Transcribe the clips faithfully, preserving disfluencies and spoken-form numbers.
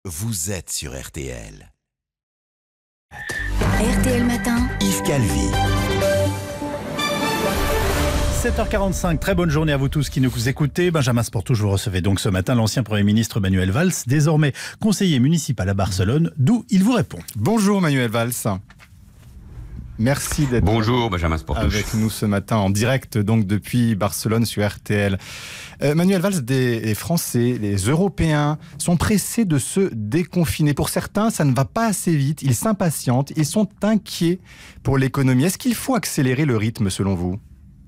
Vous êtes sur R T L. R T L Matin, Yves Calvi. sept heures quarante-cinq, très bonne journée à vous tous qui nous écoutez. Benjamin Sportou, je vous recevais donc ce matin l'ancien Premier ministre Manuel Valls, désormais conseiller municipal à Barcelone, d'où il vous répond. Bonjour Manuel Valls. Merci d'être Bonjour Benjamin Sportou. avec nous ce matin en direct donc depuis Barcelone sur R T L. Euh, Manuel Valls, des, les Français, les Européens sont pressés de se déconfiner. Pour certains, ça ne va pas assez vite, ils s'impatientent, ils sont inquiets pour l'économie. Est-ce qu'il faut accélérer le rythme selon vous ?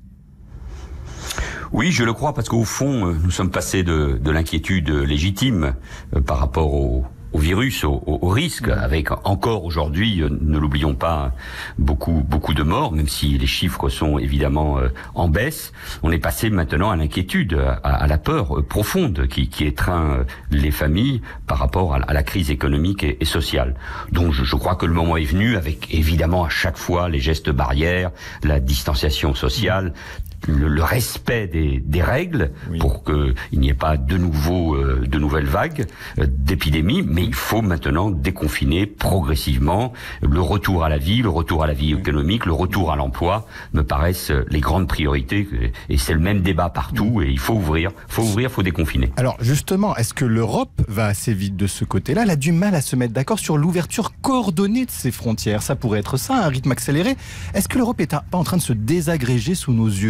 Oui, je le crois, parce qu'au fond, nous sommes passés de, de l'inquiétude légitime euh, par rapport au, au virus, au, au risque, avec encore aujourd'hui, euh, ne l'oublions pas, beaucoup beaucoup de morts, même si les chiffres sont évidemment euh, en baisse. On est passé maintenant à l'inquiétude, à, à la peur euh, profonde qui, qui étreint euh, les familles par rapport à, à la crise économique et, et sociale. Donc je, je crois que le moment est venu, avec évidemment à chaque fois les gestes barrières, la distanciation sociale, Le, le respect des, des règles, oui, pour qu'il n'y ait pas de nouveau euh, de nouvelles vagues euh, d'épidémies, mais il faut maintenant déconfiner progressivement. Le retour à la vie, le retour à la vie économique, le retour à l'emploi me paraissent les grandes priorités, et c'est le même débat partout, et il faut ouvrir, faut ouvrir, faut déconfiner. Alors justement, est-ce que l'Europe va assez vite de ce côté-là ? Elle a du mal à se mettre d'accord sur l'ouverture coordonnée de ses frontières. Ça pourrait être ça, un rythme accéléré. Est-ce que l'Europe n'est pas en train de se désagréger sous nos yeux ?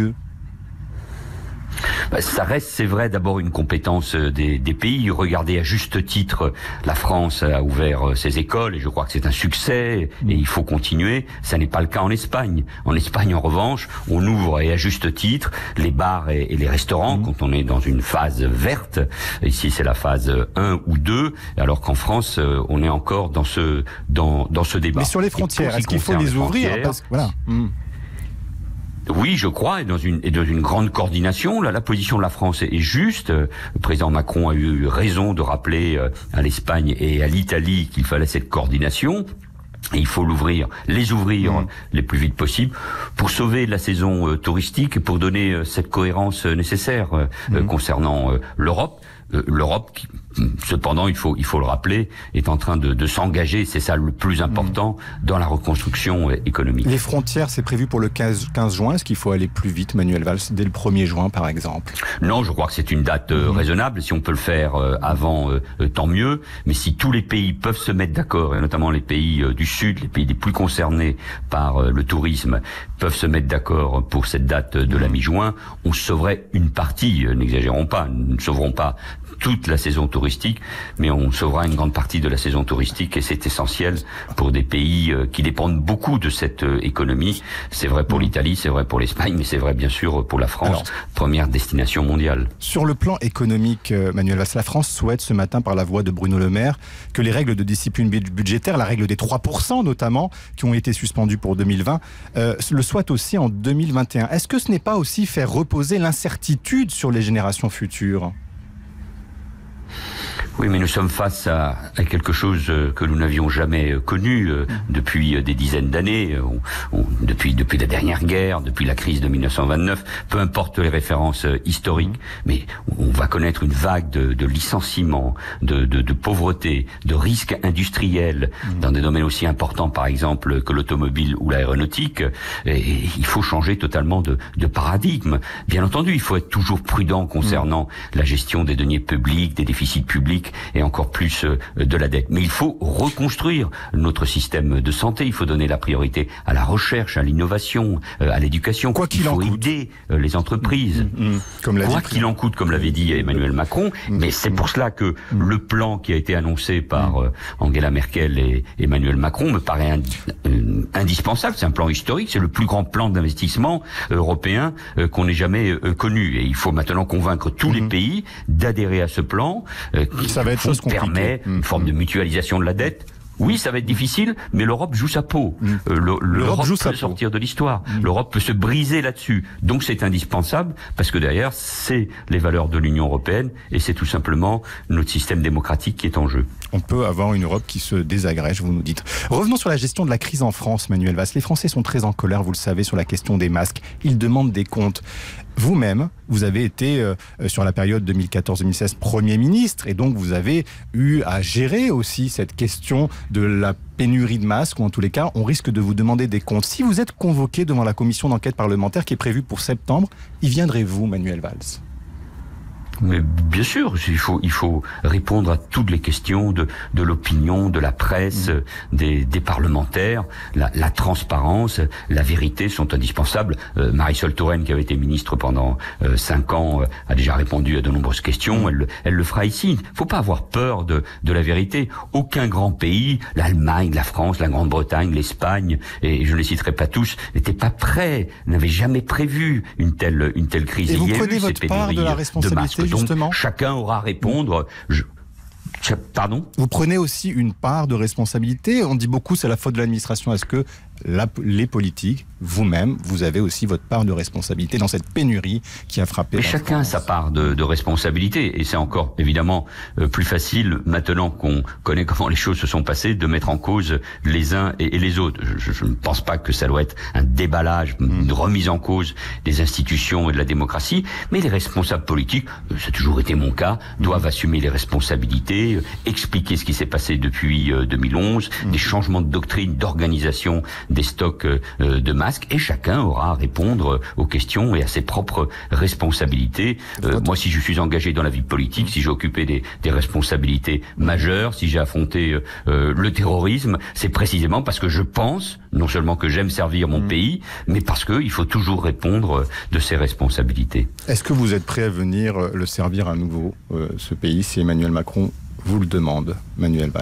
Ben, ça reste, c'est vrai, d'abord une compétence des, des pays. Regardez, à juste titre, la France a ouvert ses écoles, et je crois que c'est un succès, et il faut continuer. Ça n'est pas le cas en Espagne. En Espagne, en revanche, on ouvre, et à juste titre, les bars et, et les restaurants, mmh. quand on est dans une phase verte. Ici, c'est la phase un ou deux, alors qu'en France, on est encore dans ce, dans, dans ce débat. Mais sur les frontières, est-ce qu'il faut les ouvrir ? Parce que, voilà. Mmh. Oui, je crois, et dans une, et dans une grande coordination. Là, la position de la France est juste. Le président Macron a eu raison de rappeler à l'Espagne et à l'Italie qu'il fallait cette coordination. Et il faut l'ouvrir, les ouvrir mmh. les plus vite possible pour sauver la saison euh, touristique et pour donner euh, cette cohérence euh, nécessaire euh, mmh. concernant euh, l'Europe. Euh, L'Europe, qui, cependant, il faut il faut le rappeler, est en train de, de s'engager, c'est ça le plus important, mmh. dans la reconstruction économique. Les frontières, c'est prévu pour le quinze juin. Est-ce qu'il faut aller plus vite, Manuel Valls, dès le premier juin, par exemple ? Non, je crois que c'est une date euh, mmh. raisonnable. Si on peut le faire euh, avant, euh, euh, tant mieux. Mais si tous les pays peuvent se mettre d'accord, et notamment les pays euh, du Sud, les pays les plus concernés par euh, le tourisme, peuvent se mettre d'accord pour cette date de mmh. la mi-juin, on sauverait une partie, euh, n'exagérons pas, nous ne sauverons pas toute la saison touristique, mais on sauvera une grande partie de la saison touristique, et c'est essentiel pour des pays euh, qui dépendent beaucoup de cette euh, économie. C'est vrai pour mmh. l'Italie, c'est vrai pour l'Espagne, mais c'est vrai bien sûr pour la France, Alors, première destination mondiale. Sur le plan économique, euh, Manuel Valls, la France souhaite ce matin, par la voix de Bruno Le Maire, que les règles de discipline budgétaire, la règle des trois pour cent notamment, qui ont été suspendues pour deux mille vingt, euh, le souhaitent aussi en deux mille vingt et un. Est-ce que ce n'est pas aussi faire reposer l'incertitude sur les générations futures ? Oui, mais nous sommes face à, à quelque chose que nous n'avions jamais connu euh, depuis des dizaines d'années, on, on, depuis depuis la dernière guerre, depuis la crise de mille neuf cent vingt-neuf, peu importe les références historiques, mais on va connaître une vague de, de licenciements, de, de, de pauvreté, de risques industriels mmh. dans des domaines aussi importants, par exemple, que l'automobile ou l'aéronautique. Et, et il faut changer totalement de, de paradigme. Bien entendu, il faut être toujours prudent concernant mmh. la gestion des deniers publics, des déficits publics, et encore plus de la dette. Mais il faut reconstruire notre système de santé, il faut donner la priorité à la recherche, à l'innovation, à l'éducation. Quoi qu'il il faut en coûte. aider les entreprises. Mmh, mmh, comme Quoi qu'il en coûte, comme l'avait dit Emmanuel Macron. Mmh, mais c'est pour cela que mmh. le plan qui a été annoncé par mmh. Angela Merkel et Emmanuel Macron me paraît ind euh, indispensable. C'est un plan historique, c'est le plus grand plan d'investissement européen euh, qu'on ait jamais euh, connu. Et il faut maintenant convaincre tous mmh. les pays d'adhérer à ce plan. Euh, qui Ça va être chose compliquée. permet une forme de mutualisation de la dette. Oui, ça va être difficile, mais l'Europe joue sa peau. Mmh. Euh, L'Europe joue peut sortir de l'histoire. Mmh. L'Europe peut se briser là-dessus. Donc c'est indispensable, parce que derrière, c'est les valeurs de l'Union européenne, et c'est tout simplement notre système démocratique qui est en jeu. On peut avoir une Europe qui se désagrège, vous nous dites. Revenons sur la gestion de la crise en France, Manuel Valls. Les Français sont très en colère, vous le savez, sur la question des masques. Ils demandent des comptes. Vous-même, vous avez été, euh, sur la période deux mille quatorze deux mille seize, Premier ministre, et donc vous avez eu à gérer aussi cette question de la pénurie de masques, ou en tous les cas, on risque de vous demander des comptes. Si vous êtes convoqué devant la commission d'enquête parlementaire qui est prévue pour septembre, y viendrez-vous, Manuel Valls ? Mais bien sûr, il faut il faut répondre à toutes les questions de de l'opinion, de la presse, mmh. des des parlementaires. La, la transparence, la vérité sont indispensables. Euh, Marisol Touraine, qui avait été ministre pendant euh, cinq ans, euh, a déjà répondu à de nombreuses questions. Mmh. Elle elle le fera ici. Il faut pas avoir peur de de la vérité. Aucun grand pays, l'Allemagne, la France, la Grande-Bretagne, l'Espagne, et je ne les citerai pas tous, n'étaient pas prêts, n'avaient jamais prévu une telle une telle crise. Et vous Il y a prenez eu votre ces part de la responsabilité. Donc, justement. chacun aura à répondre. Je... Pardon ? Vous prenez aussi une part de responsabilité. On dit beaucoup c'est la faute de l'administration. Est-ce que la, les politiques, vous-même, vous avez aussi votre part de responsabilité dans cette pénurie qui a frappé Mais la chacun France. a sa part de, de responsabilité. Et c'est encore, évidemment, euh, plus facile, maintenant qu'on connaît comment les choses se sont passées, de mettre en cause les uns et, et les autres. Je, je ne pense pas que ça doit être un déballage, mmh. une remise en cause des institutions et de la démocratie. Mais les responsables politiques, euh, ça a toujours été mon cas, doivent mmh. assumer les responsabilités, euh, expliquer ce qui s'est passé depuis euh, deux mille onze, mmh. des changements de doctrine, d'organisation des stocks euh, de masques, et chacun aura à répondre aux questions et à ses propres responsabilités. Euh, moi, si je suis engagé dans la vie politique, si j'ai occupé des, des responsabilités majeures, si j'ai affronté euh, le terrorisme, c'est précisément parce que je pense, non seulement que j'aime servir mon mmh. pays, mais parce qu'il faut toujours répondre de ses responsabilités. Est-ce que vous êtes prêt à venir le servir à nouveau, euh, ce pays, si Emmanuel Macron vous le demande, Manuel Valls ?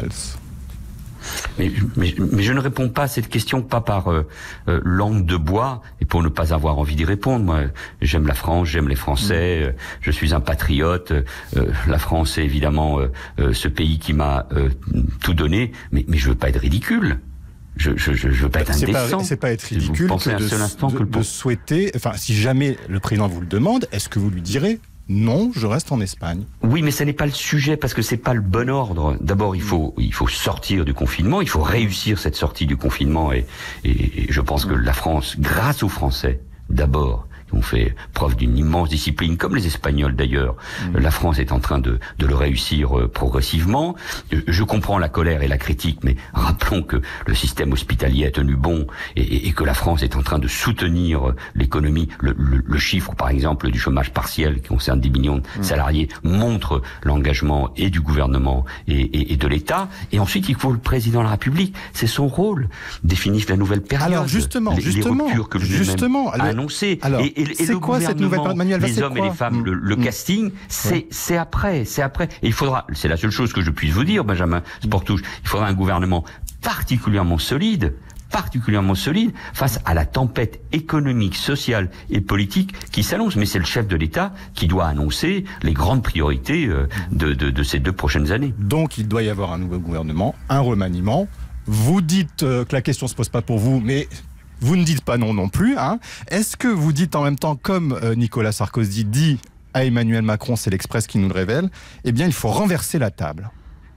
Mais, mais, mais je ne réponds pas à cette question pas par euh, euh, langue de bois et pour ne pas avoir envie d'y répondre. Moi, j'aime la France, j'aime les Français, euh, je suis un patriote. Euh, la France est évidemment euh, euh, ce pays qui m'a euh, tout donné, mais, mais je veux pas être ridicule. Je, je, je, je veux pas être c'est indécent. Pas, c'est pas être ridicule que de, un seul instant de, que le... de souhaiter. Enfin, si jamais le président vous le demande, est-ce que vous lui direz? Non, je reste en Espagne. Oui, mais ce n'est pas le sujet parce que c'est pas le bon ordre. D'abord, il faut il faut sortir du confinement, il faut réussir cette sortie du confinement et, et, et je pense que la France, grâce aux Français, d'abord, qui ont fait preuve d'une immense discipline, comme les Espagnols d'ailleurs. Mmh. La France est en train de, de le réussir euh, progressivement. Je comprends la colère et la critique, mais rappelons que le système hospitalier a tenu bon et, et, et que la France est en train de soutenir l'économie. Le, le, le chiffre, par exemple, du chômage partiel qui concerne dix millions de mmh. salariés montre l'engagement et du gouvernement et, et, et de l'État. Et ensuite, il faut le président de la République. C'est son rôle. Définir la nouvelle période. Alors justement, les, justement, les ruptures que justement, a annoncées. Alors, et, et, et c'est quoi cette nouvelle période, Manuel Valls, les hommes quoi et les femmes, mmh. le, le mmh. casting, c'est ouais. c'est après, c'est après. Et il faudra, c'est la seule chose que je puisse vous dire, Benjamin Sportouche, il faudra un gouvernement particulièrement solide, particulièrement solide face à la tempête économique, sociale et politique qui s'annonce. Mais c'est le chef de l'État qui doit annoncer les grandes priorités euh, de, de, de ces deux prochaines années. Donc il doit y avoir un nouveau gouvernement, un remaniement. Vous dites euh, que la question se pose pas pour vous, mais vous ne dites pas non non plus. Hein. Est-ce que vous dites en même temps, comme euh, Nicolas Sarkozy dit à Emmanuel Macron, c'est l'Express qui nous le révèle, eh bien il faut renverser la table?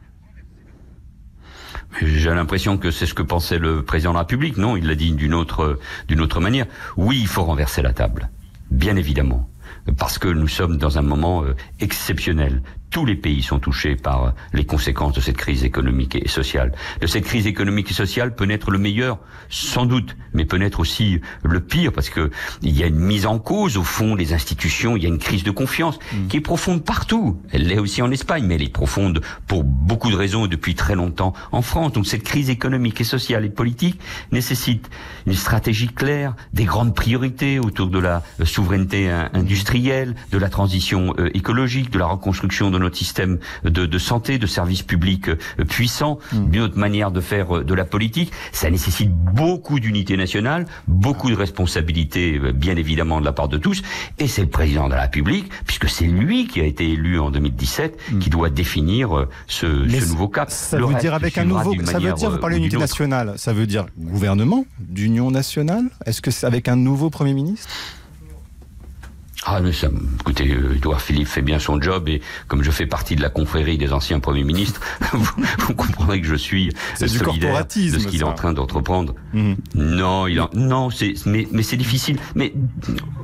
J'ai l'impression que c'est ce que pensait le président de la République. Non, il l'a dit d'une autre, d'une autre manière. Oui, il faut renverser la table. Bien évidemment. Parce que nous sommes dans un moment euh, exceptionnel. Tous les pays sont touchés par les conséquences de cette crise économique et sociale. De cette crise économique et sociale peut naître le meilleur, sans doute, mais peut naître aussi le pire, parce que il y a une mise en cause au fond des institutions, il y a une crise de confiance mmh. qui est profonde partout. Elle l'est aussi en Espagne, mais elle est profonde pour beaucoup de raisons et depuis très longtemps en France. Donc cette crise économique et sociale et politique nécessite une stratégie claire, des grandes priorités autour de la souveraineté industrielle, de la transition écologique, de la reconstruction de notre système de, de santé, de services publics euh, puissants, mmh. d'une autre manière de faire euh, de la politique. Ça nécessite beaucoup d'unité nationale, beaucoup de responsabilités, euh, bien évidemment, de la part de tous. Et c'est le président de la République, puisque c'est lui qui a été élu en deux mille dix-sept, mmh. qui doit définir euh, ce, ce nouveau cap. Ça le veut dire avec un nouveau. Ça veut dire, vous parlez d'unité nationale, ça veut dire gouvernement d'union nationale. Est-ce que c'est avec un nouveau Premier ministre? Ah, mais ça, écoutez, Édouard Philippe fait bien son job et comme je fais partie de la confrérie des anciens premiers ministres, vous, vous comprendrez que je suis c'est solidaire du de ce qu'il ça. est en train d'entreprendre. Mmh. Non, il en, non, c'est, mais, mais c'est difficile. Mais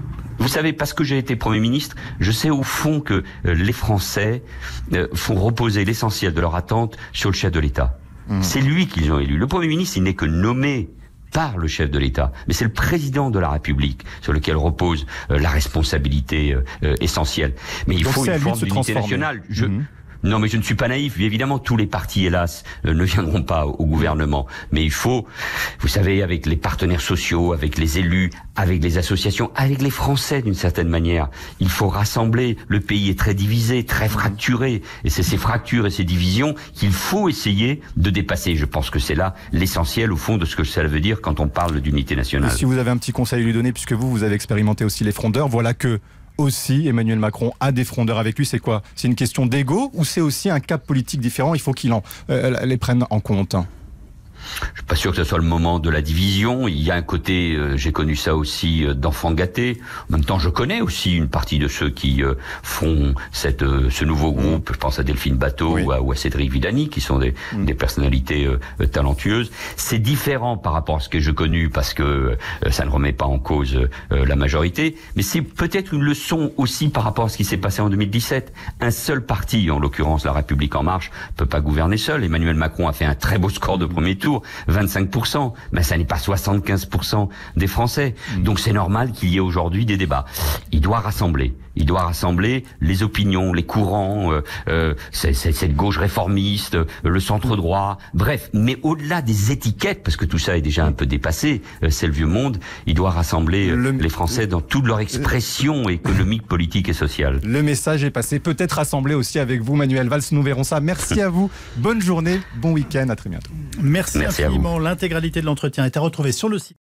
Vous savez, parce que j'ai été Premier ministre, je sais au fond que euh, les Français euh, font reposer l'essentiel de leur attente sur le chef de l'État. Mmh. C'est lui qu'ils ont élu. Le Premier ministre, il n'est que nommé par le chef de l'État. Mais c'est le président de la République sur lequel repose euh, la responsabilité euh, euh, essentielle. Mais il Donc faut une forme de d'unité nationale. Je... Mmh. Non, mais je ne suis pas naïf. Évidemment, tous les partis, hélas, euh, ne viendront pas au gouvernement. Mais il faut, vous savez, avec les partenaires sociaux, avec les élus, avec les associations, avec les Français d'une certaine manière, il faut rassembler. Le pays est très divisé, très fracturé. Et c'est ces fractures et ces divisions qu'il faut essayer de dépasser. Je pense que c'est là l'essentiel, au fond, de ce que ça veut dire quand on parle d'unité nationale. Et si vous avez un petit conseil à lui donner, puisque vous, vous avez expérimenté aussi les frondeurs, voilà que aussi Emmanuel Macron a des frondeurs avec lui. C'est quoi? C'est une question d'ego ou c'est aussi un cap politique différent? Il faut qu'il en, euh, les prenne en compte. Je suis pas sûr que ce soit le moment de la division. Il y a un côté, euh, j'ai connu ça aussi, euh, d'enfants gâtés. En même temps, je connais aussi une partie de ceux qui euh, font cette, euh, ce nouveau groupe. Je pense à Delphine Bateau, oui, ou, à, ou à Cédric Villani, qui sont des, mmh. des personnalités euh, talentueuses. C'est différent par rapport à ce que j'ai connu, parce que euh, ça ne remet pas en cause euh, la majorité. Mais c'est peut-être une leçon aussi par rapport à ce qui s'est passé en deux mille dix-sept. Un seul parti, en l'occurrence La République En Marche, peut pas gouverner seul. Emmanuel Macron a fait un très beau score de premier tour. vingt-cinq pour cent, mais ça n'est pas soixante-quinze pour cent des Français. Donc c'est normal qu'il y ait aujourd'hui des débats. Il doit rassembler. Il doit rassembler les opinions, les courants, euh, euh, cette gauche réformiste, euh, le centre droit, bref. Mais au-delà des étiquettes, parce que tout ça est déjà un peu dépassé, euh, c'est le vieux monde, il doit rassembler euh, le, les Français dans toute leur expression économique, politique et sociale. Le message est passé. Peut-être rassembler aussi avec vous, Manuel Valls. Nous verrons ça. Merci à vous. Bonne journée, bon week-end. À très bientôt. Merci, Merci infiniment. L'intégralité de l'entretien est à retrouver sur le site.